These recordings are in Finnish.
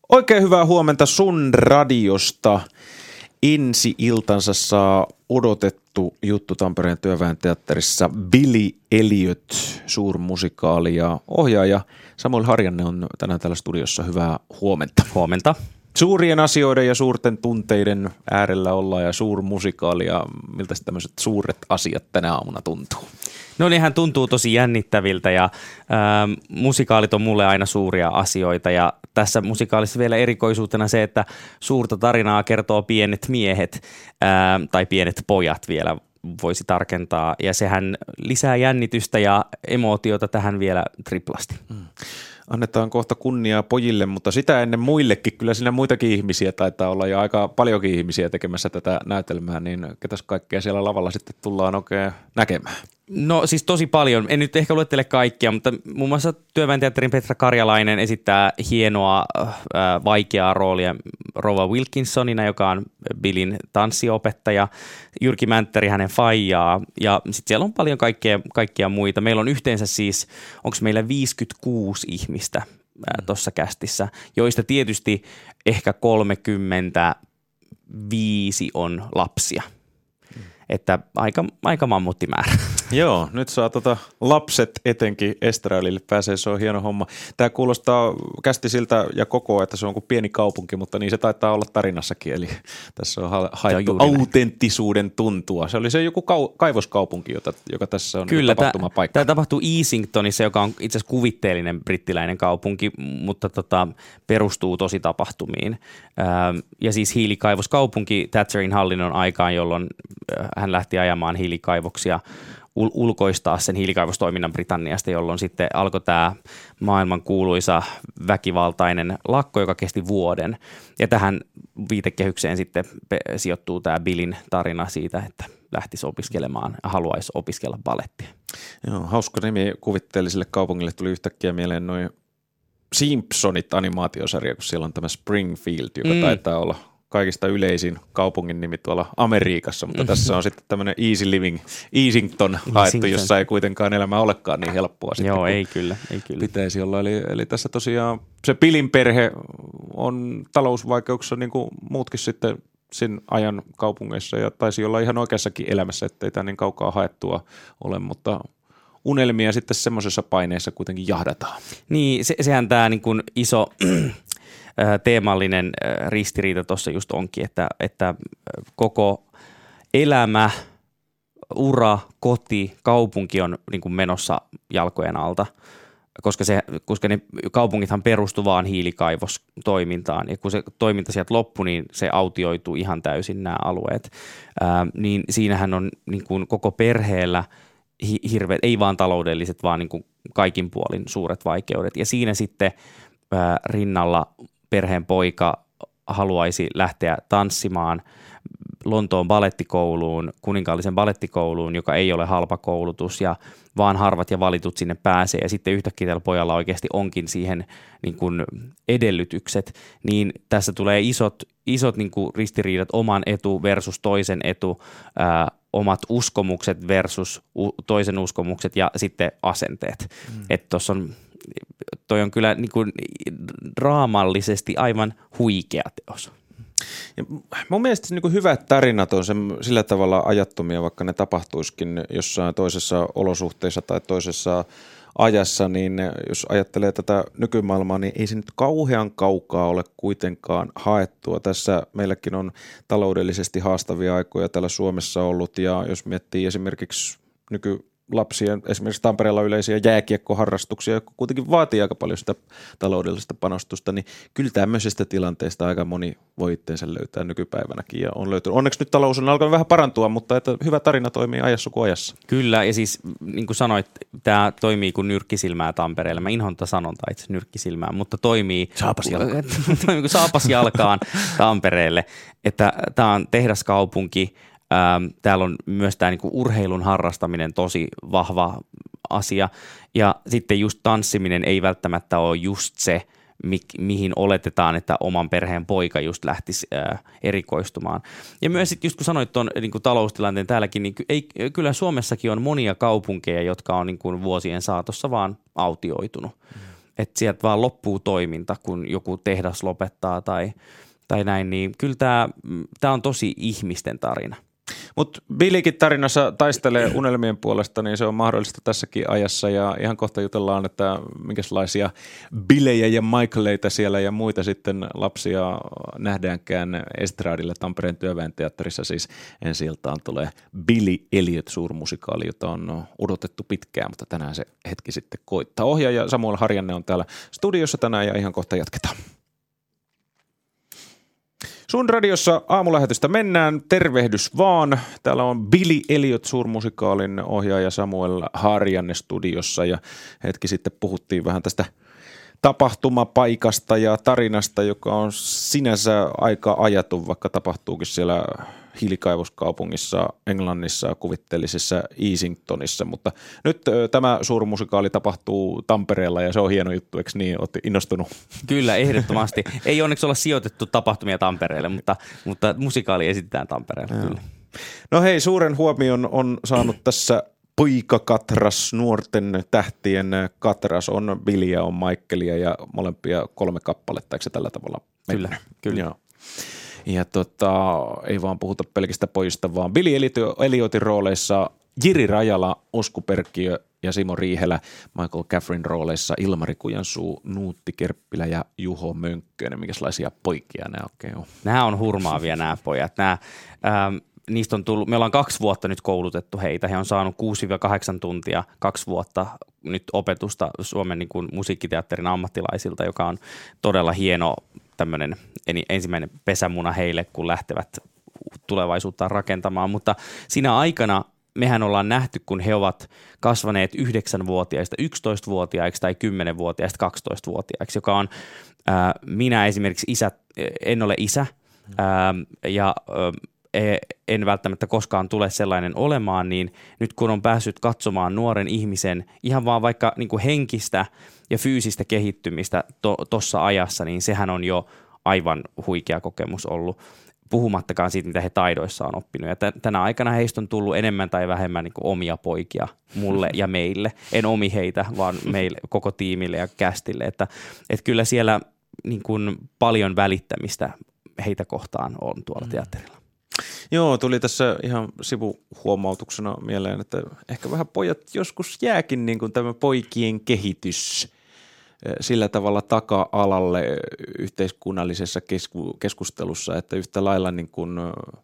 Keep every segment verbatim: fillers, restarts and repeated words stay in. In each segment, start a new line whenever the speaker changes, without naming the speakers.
Oikein hyvää huomenta sun radiosta. Ensi iltansa saa odotettu juttu Tampereen Työväen teatterissa Billy Elliot, suurmusikaali ja ohjaaja Samuel Harjanne on tänään täällä studiossa. Hyvää huomenta.
Huomenta.
Suurien asioiden ja suurten tunteiden äärellä ollaan ja suurmusikaali ja miltä tämmöiset suuret asiat tänä aamuna tuntuu?
No nehän tuntuu tosi jännittäviltä ja ää, musikaalit on mulle aina suuria asioita ja tässä musikaalissa vielä erikoisuutena se, että suurta tarinaa kertoo pienet miehet ää, tai pienet pojat vielä voisi tarkentaa ja sehän lisää jännitystä ja emootiota tähän vielä triplasti. Hmm.
Annetaan kohta kunniaa pojille, mutta sitä ennen muillekin. Kyllä siinä muitakin ihmisiä taitaa olla ja aika paljonkin ihmisiä tekemässä tätä näytelmää, niin ketäs kaikkea siellä lavalla sitten tullaan oikein näkemään?
No siis tosi paljon. En nyt ehkä luettele kaikkia, mutta muun muassa Työväen teatterin Petra Karjalainen esittää hienoa äh, vaikeaa roolia Rova Wilkinsonina, joka on Billyn tanssiopettaja. Jyrki Mänttäri hänen faijaa ja sitten siellä on paljon kaikkea, kaikkia muita. Meillä on yhteensä siis, onko meillä viisikymmentäkuusi ihmistä äh, tuossa kästissä, joista tietysti ehkä kolmekymmentäviisi on lapsia. Että aika, aika mammuttimäärä.
Joo, nyt saa tota lapset etenkin estradille pääsee, se on hieno homma. Tämä kuulostaa kästi siltä ja koko, että se on kuin pieni kaupunki, mutta niin se taitaa olla tarinassakin, eli tässä on haettu autenttisuuden tuntua. Se oli se joku kau- kaivoskaupunki, jota, joka tässä on
Kyllä,
tapahtumapaikka.
Tämä tapahtuu Easingtonissa, joka on itse asiassa kuvitteellinen brittiläinen kaupunki, mutta tota, perustuu tosi tapahtumiin. Ähm, ja siis hiilikaivoskaupunki Thatcherin hallinnon aikaan, jolloin äh, hän lähti ajamaan hiilikaivoksia ul- ulkoistaa sen hiilikaivostoiminnan Britanniasta, jolloin sitten alkoi tämä maailman kuuluisa väkivaltainen lakko, joka kesti vuoden. Ja tähän viitekehykseen sitten pe- sijoittuu tämä Billyn tarina siitä, että lähtisi opiskelemaan ja haluaisi opiskella balettia.
Joo, hauska nimi kuvitteelliselle kaupungille tuli yhtäkkiä mieleen noin Simpsonit animaatiosarja, kun siellä on tämä Springfield, joka mm. taitaa olla kaikista yleisin kaupungin nimi tuolla Amerikassa, mutta tässä on sitten tämmöinen easy living, Easington haettu, jossa ei kuitenkaan elämä olekaan niin helppoa.
Joo, ei kyllä, ei kyllä.
Pitäisi olla, eli, eli tässä tosiaan se Billyn perhe on talousvaikeuksissa niin kuin muutkin sitten sen ajan kaupungeissa ja taisi olla ihan oikeassakin elämässä, ettei tämä niin kaukaa haettua ole, mutta unelmia sitten semmoisessa paineessa kuitenkin jahdataan.
Niin, se, sehän tämä niin kuin iso teemallinen ristiriita tuossa just onkin, että, että koko elämä, ura, koti, kaupunki on niin kuin menossa jalkojen alta, koska, se, koska ne kaupungithan perustu vaan hiilikaivostoimintaan ja kun se toiminta sieltä loppui, niin se autioituu ihan täysin nämä alueet, Ää, niin siinähän on niin kuin koko perheellä hirveät, ei vaan taloudelliset, vaan niin kuin kaikin puolin suuret vaikeudet ja siinä sitten ää, rinnalla perheen poika haluaisi lähteä tanssimaan Lontoon balettikouluun, kuninkaallisen balettikouluun, joka ei ole halpa koulutus ja vaan harvat ja valitut sinne pääsee ja sitten yhtäkkiä tällä pojalla oikeasti onkin siihen niin kuin edellytykset, niin tässä tulee isot, isot niin kuin ristiriidat, oman etu versus toisen etu, ää, omat uskomukset versus u- toisen uskomukset ja sitten asenteet. Mm. Että tuossa on toi on kyllä niin kuin draamallisesti aivan huikea teos.
Ja mun mielestä niin kuin hyvät tarinat on se, sillä tavalla ajattomia, vaikka ne tapahtuisikin jossain toisessa olosuhteessa tai toisessa ajassa, niin jos ajattelee tätä nykymaailmaa, niin ei se nyt kauhean kaukaa ole kuitenkaan haettua. Tässä meilläkin on taloudellisesti haastavia aikoja täällä Suomessa ollut ja jos miettii esimerkiksi nyky lapsien, esimerkiksi Tampereella yleisiä jääkiekkoharrastuksia, jotka kuitenkin vaatii aika paljon sitä taloudellista panostusta, niin kyllä tämmöisestä tilanteesta aika moni voi itseensä löytää nykypäivänäkin ja on löytynyt. Onneksi nyt talous on alkanut vähän parantua, mutta että hyvä tarina toimii ajassa kuin ajassa.
Kyllä, ja siis niin kuin sanoit, tämä toimii kuin nyrkkisilmää Tampereella. Mä inhoan tätä sanontaa itse nyrkkisilmää, mutta toimii,
saapas jalkaan.
toimii kuin saapas jalkaan Tampereelle, että tämä on tehdaskaupunki. Ähm, täällä on myös tämä niinku urheilun harrastaminen tosi vahva asia ja sitten just tanssiminen ei välttämättä ole just se, mi- mihin oletetaan, että oman perheen poika just lähtisi äh, erikoistumaan. Ja myös sitten just kun sanoit tuon niinku taloustilanteen täälläkin, niin ky- ei, kyllä Suomessakin on monia kaupunkeja, jotka on niinku vuosien saatossa vaan autioitunut. Mm. että sieltä vaan loppuu toiminta, kun joku tehdas lopettaa tai, tai näin, niin kyllä tämä, tämä on tosi ihmisten tarina.
Mutta Billykin tarinassa taistelee unelmien puolesta, niin se on mahdollista tässäkin ajassa ja ihan kohta jutellaan, että minkälaisia Billejä ja Michaeleita siellä ja muita sitten lapsia nähdäänkään estradilla Tampereen Työväen teatterissa. Siis ensi iltaan tulee Billy Elliot suurmusikaali, jota on odotettu pitkään, mutta tänään se hetki sitten koittaa. Ohjaaja Samuel Harjanne on täällä studiossa tänään ja ihan kohta jatketaan. Sun radiossa aamulähetystä mennään, tervehdys vaan. Täällä on Billy Elliot suurmusikaalin ohjaaja Samuel Harjanne studiossa ja hetki sitten puhuttiin vähän tästä tapahtumapaikasta ja tarinasta, joka on sinänsä aika ajatun, vaikka tapahtuukin siellä hiilikaivoskaupungissa Englannissa kuvitteellisessa Easingtonissa, mutta nyt tämä suurmusikaali tapahtuu Tampereella ja se on hieno juttu, eikö niin? Olet innostunut?
Kyllä, ehdottomasti. Ei onneksi olla sijoitettu tapahtumia Tampereelle, mutta, mutta musikaali esitetään Tampereella, kyllä.
No hei, suuren huomion on saanut tässä poikakatras, nuorten tähtien katras, on Billyä, on Michaelia ja molempia kolme kappaletta, eikö se tällä tavalla mennä?
Kyllä, kyllä.
Joo. Ja tota, ei vaan puhuta pelkistä pojista, vaan Billy Elliotin rooleissa Jiri Rajala, Osku Perkkiö ja Simo Riihelä, Michael Caffreyn rooleissa Ilmari Kujansuu, Nuutti Kerppilä ja Juho Mönkkönen. Minkälaisia poikia nämä oikein on?
Nämä on hurmaavia nämä pojat. Nämä, ähm, niistä on tullut, me ollaan kaksi vuotta nyt koulutettu heitä. He on saanut kuusi kahdeksan tuntia, kaksi vuotta nyt opetusta Suomen niin kuin musiikkiteatterin ammattilaisilta, joka on todella hieno tämmöinen ensimmäinen pesämuna heille, kun lähtevät tulevaisuuttaan rakentamaan. Mutta siinä aikana mehän ollaan nähty, kun he ovat kasvaneet yhdeksänvuotiaista yksitoistavuotiaiksi tai kymmenvuotiaista kaksitoistavuotiaiksi, joka on, ää, minä esimerkiksi isä, en ole isä ää, ja ää, en välttämättä koskaan tule sellainen olemaan, niin nyt kun on päässyt katsomaan nuoren ihmisen ihan vaan vaikka niin kuin henkistä ja fyysistä kehittymistä tuossa to, ajassa, niin sehän on jo aivan huikea kokemus ollut, puhumattakaan siitä, mitä he taidoissa on oppinut. Ja t- tänä aikana heistä on tullut enemmän tai vähemmän niin kuin omia poikia mulle ja meille. En omi heitä, vaan meille, koko tiimille ja kästille. Että, että kyllä siellä niin kuin paljon välittämistä heitä kohtaan on tuolla teatterilla.
Joo, tuli tässä ihan sivuhuomautuksena mieleen, että ehkä vähän pojat joskus jääkin niin kuin tämä poikien kehitys sillä tavalla taka-alalle yhteiskunnallisessa kesku- keskustelussa, että yhtä lailla niin kuin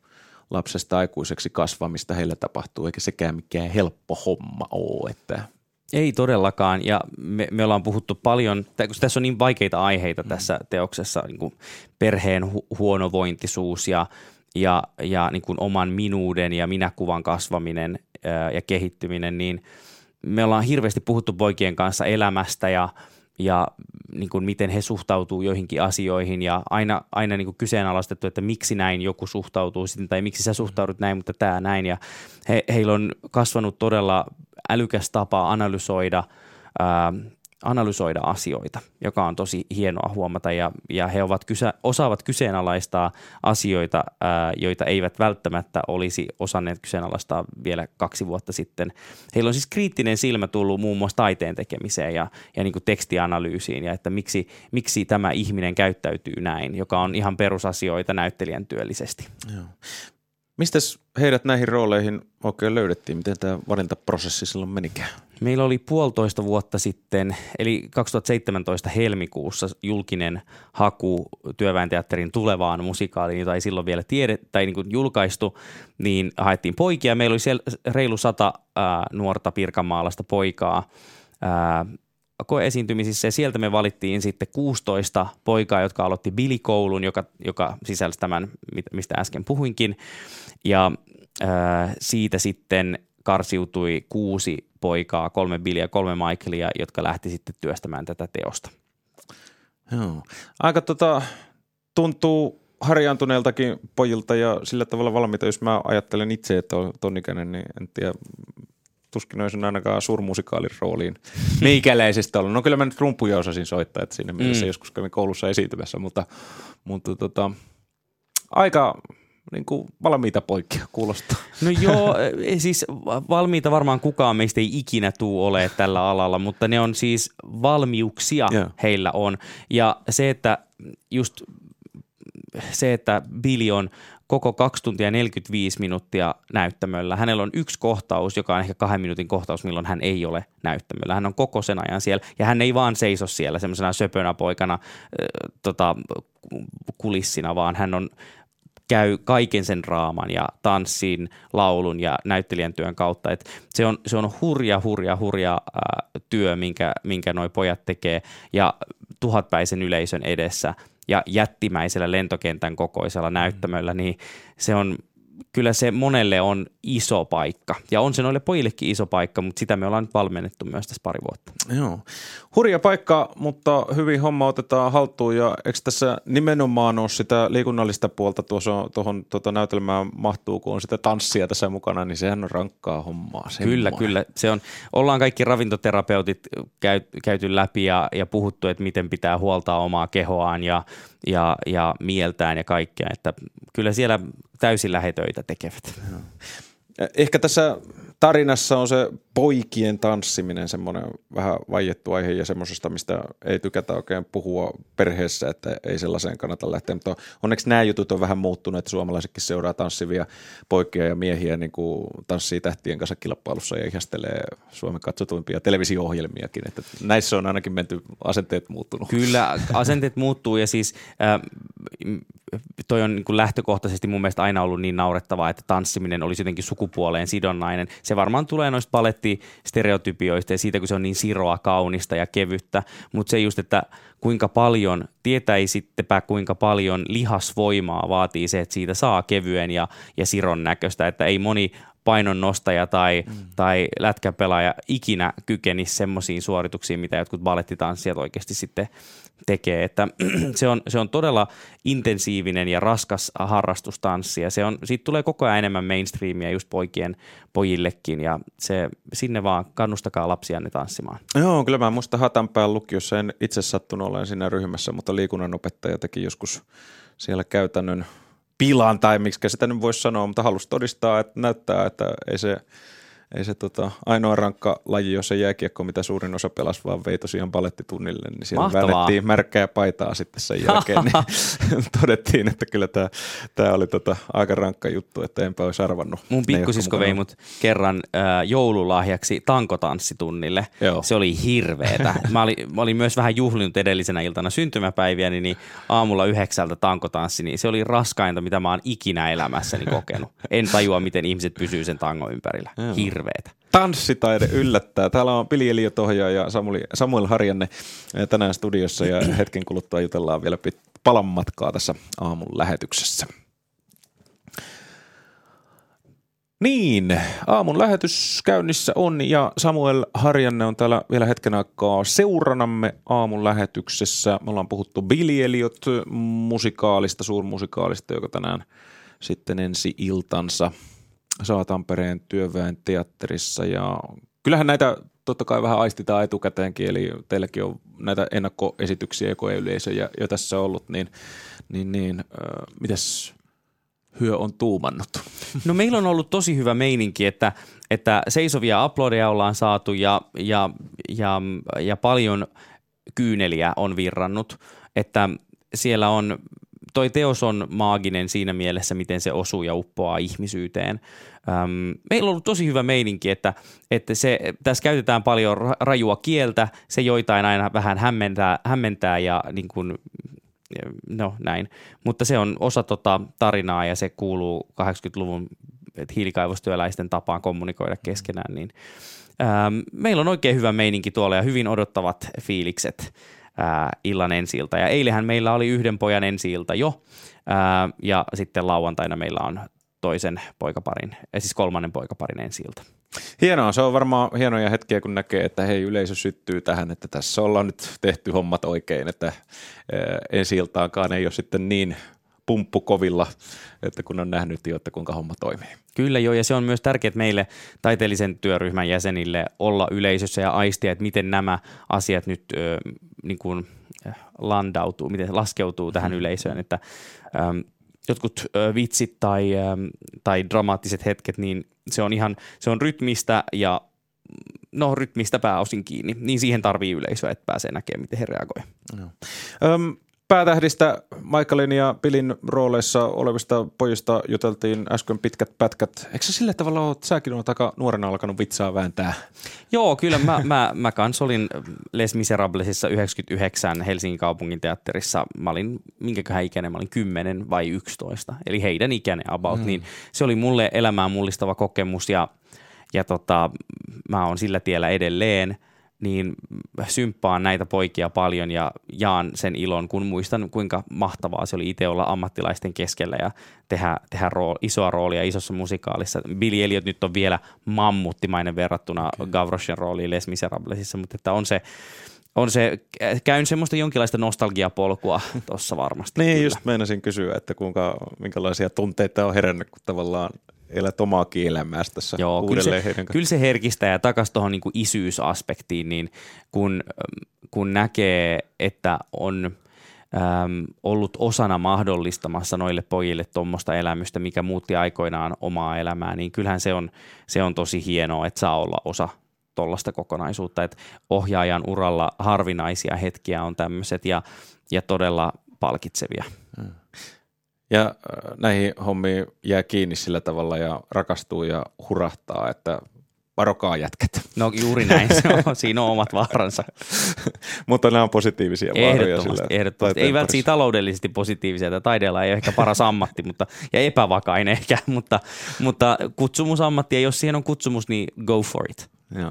lapsesta aikuiseksi kasvamista heillä tapahtuu, eikä sekään mikään helppo homma ole. Että
ei todellakaan, ja me, me ollaan puhuttu paljon, kun tässä on niin vaikeita aiheita tässä teoksessa, niin kuin perheen hu- huonovointisuus ja ja, ja niin kuin oman minuuden ja minäkuvan kasvaminen ää, ja kehittyminen, niin me ollaan hirveästi puhuttu poikien kanssa elämästä ja, ja niin kuin miten he suhtautuu joihinkin asioihin ja aina, aina niin kuin kyseenalaistettu, että miksi näin joku suhtautuu sitten tai miksi sä suhtaudut näin, mutta tämä näin. Ja he, heillä on kasvanut todella älykäs tapa analysoida ää, analysoida asioita, joka on tosi hienoa huomata ja, ja he ovat kysä, osaavat kyseenalaistaa asioita, ää, joita eivät välttämättä olisi osanneet kyseenalaistaa vielä kaksi vuotta sitten. Heillä on siis kriittinen silmä tullut muun muassa taiteen tekemiseen ja, ja niin kuin tekstianalyysiin ja että miksi, miksi tämä ihminen käyttäytyy näin, joka on ihan perusasioita näyttelijän työllisesti.
Joo. Mistäs heidät näihin rooleihin oikein löydettiin? Miten tämä valintaprosessi silloin menikään?
Meillä oli puolitoista vuotta sitten, eli kaksituhattaseitsemäntoista helmikuussa julkinen haku Työväen teatterin tulevaan musikaaliin, jota ei silloin vielä tiede, tai niin kuin julkaistu, niin haettiin poikia. Meillä oli siellä reilu sata ää, nuorta pirkanmaalaista poikaa ää, koeesiintymisissä ja sieltä me valittiin sitten kuusitoista poikaa, jotka aloitti Billy-koulun, joka, joka sisälsi tämän, mistä äsken puhuinkin. Ja ää, siitä sitten karsiutui kuusi poikaa, kolme Billyä ja kolme Michaelia, jotka lähti sitten työstämään tätä teosta.
Joo. Aika tota, tuntuu harjaantuneeltakin pojilta ja sillä tavalla valmiita, jos mä ajattelen itse, että on ton ikäinen, niin en tiedä, tuskin olisin ainakaan suurmusikaalin rooliin meikäläisestä ollut. No kyllä mä nyt rumpuja osasin soittaa, että siinä mielessä mm. joskus kävin koulussa esiintymässä, mutta, mutta tota, aika niin kuin valmiita poikia kuulostaa.
No joo, siis valmiita varmaan kukaan meistä ei ikinä tuu ole tällä alalla, mutta ne on siis valmiuksia yeah. heillä on. Ja se, että just se, että Billy on koko kaksi tuntia neljäkymmentäviisi minuuttia näyttämöllä. Hänellä on yksi kohtaus, joka on ehkä kahden minuutin kohtaus, milloin hän ei ole näyttämöllä. Hän on koko sen ajan siellä ja hän ei vaan seiso siellä semmoisena söpönä poikana äh, tota, kulissina, vaan hän on käy kaiken sen draaman ja tanssin, laulun ja näyttelijän työn kautta. Et se, on, se on hurja, hurja, hurja äh, työ, minkä, minkä noi pojat tekee ja tuhatpäisen yleisön edessä ja jättimäisellä lentokentän kokoisella näyttämöllä, niin se on, kyllä se monelle on iso paikka. Ja on se noille pojillekin iso paikka, mutta sitä me ollaan nyt valmennettu myös tässä pari vuotta.
Joo. Hurja paikka, mutta hyvin homma otetaan haltuun ja eikö tässä nimenomaan ole sitä liikunnallista puolta tuohon tuota näytelmään mahtuu, kun on sitä tanssia tässä mukana, niin sehän on rankkaa hommaa.
Semmoinen. Kyllä, kyllä. Se on, ollaan kaikki ravintoterapeutit käy, käyty läpi ja, ja puhuttu, että miten pitää huoltaa omaa kehoaan ja, ja, ja mieltään ja kaikkea, että kyllä siellä täysillä he töitä tekevät.
Ehkä tässä tarinassa on se poikien tanssiminen semmoinen vähän vaiettu aihe ja semmoisesta, mistä ei tykätä oikein puhua perheessä, että ei sellaiseen kannata lähteä. Mutta onneksi nämä jutut on vähän muuttuneet, että suomalaisetkin seuraa tanssivia poikia ja miehiä niin kuin tanssii tähtien kanssa kilpailussa ja ihastelee Suomen katsotuimpia televisio-ohjelmiakin. Että näissä on ainakin menty asenteet muuttunut.
Kyllä, asenteet muuttuu ja siis äh, toi on niin kuin lähtökohtaisesti mun mielestä aina ollut niin naurettavaa, että tanssiminen olisi jotenkin sukupuoleen sidonnainen. Se varmaan tulee noista palettistereotypioista ja siitä, kun se on niin siroa, kaunista ja kevyttä, mutta se just, että kuinka paljon, tietäisittepä kuinka paljon lihasvoimaa vaatii se, että siitä saa kevyen ja, ja siron näköistä, että ei moni painonnostaja tai, mm. tai lätkäpelaaja ikinä kykenisi semmoisiin suorituksiin, mitä jotkut balettitanssijat oikeasti sitten tekee, että se on, se on todella intensiivinen ja raskas harrastustanssi ja se on, siitä tulee koko ajan enemmän mainstreamia just poikien pojillekin ja se, sinne vaan kannustakaa lapsianne tanssimaan.
Joo, kyllä mä muista Hatanpään lukiossa en itse sattunut olemaan siinä ryhmässä, mutta liikunnanopettaja teki joskus siellä käytännön pilan tai miksi sitä nyt voisi sanoa, mutta halusi todistaa, että näyttää, että ei se Ei se tota, ainoa rankka laji, jos ei jääkiekko, mitä suurin osa pelasi, vaan vei tosiaan balettitunnille, niin siellä
Mahtavaa.
väännettiin märkkää paitaa sitten sen jälkeen, niin todettiin, että kyllä tämä, tämä oli tota, aika rankka juttu, että enpä olisi arvannut.
Mun pikkusisko vei mut kerran äh, joululahjaksi tankotanssitunnille. Joo. Se oli hirveetä. Mä olin, mä olin myös vähän juhlinut edellisenä iltana syntymäpäiviäni, niin aamulla yhdeksältä tankotanssi, niin se oli raskainta, mitä mä oon ikinä elämässäni kokenut. En tajua, miten ihmiset pysyy sen tangon ympärillä. Hirveetä.
Tanssitaide yllättää. Täällä on Pili Eliot-ohjaaja ja Samuel, Samuel Harjanne tänään studiossa ja hetken kuluttua jutellaan vielä palan matkaa tässä aamun lähetyksessä. Niin, aamun lähetys käynnissä on ja Samuel Harjanne on täällä vielä hetken aikaa seuranamme aamun lähetyksessä. Me ollaan puhuttu Billy Eliot musikaalista, suurmusikaalista, joka tänään sitten ensi iltansa saa Tampereen Työväen teatterissa ja kyllähän näitä totta kai vähän aistitaan etukäteenkin, eli teilläkin on näitä ennakkoesityksiä ja koeyleisöjä jo tässä ollut, niin, niin, niin äh, mitäs hyö on tuumannut?
No meillä on ollut tosi hyvä meininki, että, että seisovia aplodeja ollaan saatu ja, ja, ja, ja paljon kyyneliä on virrannut, että siellä on toi teos on maaginen siinä mielessä, miten se osuu ja uppoaa ihmisyyteen. Öm, meillä on ollut tosi hyvä meininki, että, että se, tässä käytetään paljon rajua kieltä, se joitain aina vähän hämmentää, hämmentää ja niin kuin, no näin. Mutta se on osa tota tarinaa ja se kuuluu kahdeksankymmentäluvun hiilikaivostyöläisten tapaan kommunikoida keskenään. Niin, öm, meillä on oikein hyvä meininki tuolla ja hyvin odottavat fiilikset Ää, illan ensi-ilta. Ja eilähän meillä oli yhden pojan ensi-ilta jo, ää, ja sitten lauantaina meillä on toisen poikaparin, siis kolmannen poikaparin ensi-ilta.
Hienoa, se on varmaan hienoja hetkiä, kun näkee, että hei, yleisö syttyy tähän, että tässä ollaan nyt tehty hommat oikein, että ää, ensi-iltaankaan ei ole sitten niin pumppukovilla, että kun on nähnyt jo, että kuinka homma toimii.
Kyllä joo, ja se on myös tärkeää meille taiteellisen työryhmän jäsenille olla yleisössä ja aistia, että miten nämä asiat nyt ö, niin kuin landautuu, miten laskeutuu tähän yleisöön, että ö, jotkut ö, vitsit tai, ö, tai dramaattiset hetket, niin se on ihan, se on rytmistä ja no rytmistä pääosin kiinni. Niin siihen tarvii yleisöä, että pääsee näkemään, miten he reagoi.
No. Öm, päätähdistä Michaelin ja Billin rooleissa olevista pojista juteltiin äsken pitkät pätkät. Eikö sä sillä tavalla ole, että säkin olet aika nuorena alkanut vitsaa vääntää?
Joo, kyllä. Mä, mä, mä kans olin Les Miserablesissa yhdeksänkymmentäyhdeksän Helsingin kaupungin teatterissa. Mä olin, minkäköhän ikäinen, mä olin kymmenen vai yksitoista. Eli heidän ikäinen about. Mm. Niin se oli mulle elämään mullistava kokemus ja, ja tota, mä oon sillä tiellä edelleen. Niin symppaan näitä poikia paljon ja jaan sen ilon, kun muistan, kuinka mahtavaa se oli itse olla ammattilaisten keskellä ja tehdä, tehdä rool, isoa roolia isossa musikaalissa. Billy Elliot nyt on vielä mammuttimainen verrattuna okay. Gavrochen rooliin Les Miserablesissa, mutta että on se, on se, käyn semmoista jonkinlaista nostalgiapolkua tuossa varmasti.
Niin,
kyllä.
Just meinasin kysyä, että kuinka, minkälaisia tunteita on herännyt, kun tavallaan elät omaakin elämääsi tässä
Joo,
uudelleen.
Kyllä se, kyllä se herkistää ja takaisin tuohon niin kuin isyysaspektiin, niin kun, kun näkee, että on äm, ollut osana mahdollistamassa noille pojille tuommoista elämystä, mikä muutti aikoinaan omaa elämää, niin kyllähän se on, se on tosi hienoa, että saa olla osa tuollaista kokonaisuutta, että ohjaajan uralla harvinaisia hetkiä on tämmöiset ja, ja todella palkitsevia. Hmm.
Ja näihin hommiin jää kiinni sillä tavalla ja rakastuu ja hurahtaa, että varokaa jätkät.
No juuri näin, se on, siinä on omat vaaransa.
Mutta nämä on positiivisia vaaroja.
Ehdottomasti, ehdottomasti. Ei välttämättä taloudellisesti positiivisia, että taiteella ei ole ehkä paras ammatti mutta, ja epävakainen ehkä, mutta, mutta kutsumusammatti ja jos siihen on kutsumus, niin go for it.
Joo.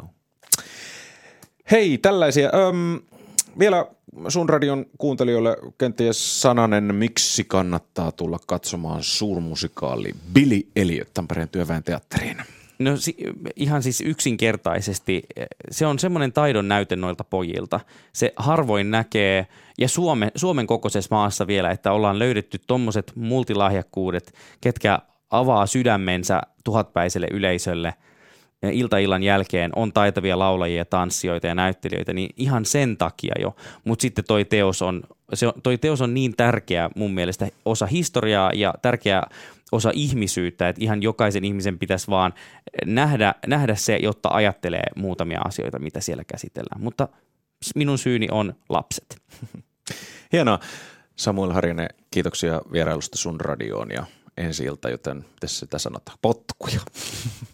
Hei, tällaisia. Öm, vielä Sun radion kuuntelijoille kenties sananen, miksi kannattaa tulla katsomaan suurmusikaali Billy Elliot Tampereen Työväen teatteriin?
No si- ihan siis yksinkertaisesti, se on semmoinen taidon näyte noilta pojilta. Se harvoin näkee, ja Suome, Suomen kokoisessa maassa vielä, että ollaan löydetty tommoset multilahjakkuudet, ketkä avaa sydämensä tuhatpäiselle yleisölle iltaillan jälkeen, on taitavia laulajia, tanssijoita ja näyttelijöitä, niin ihan sen takia jo. Mutta sitten toi teos, on, se on, toi teos on niin tärkeä mun mielestä osa historiaa ja tärkeä osa ihmisyyttä, että ihan jokaisen ihmisen pitäisi vaan nähdä, nähdä se, jotta ajattelee muutamia asioita, mitä siellä käsitellään. Mutta minun syyni on lapset.
Hienoa. Samuel Harjanne, kiitoksia vierailusta Sun radioon ja ensi ilta, joten tässä sitä sanotaan potkuja.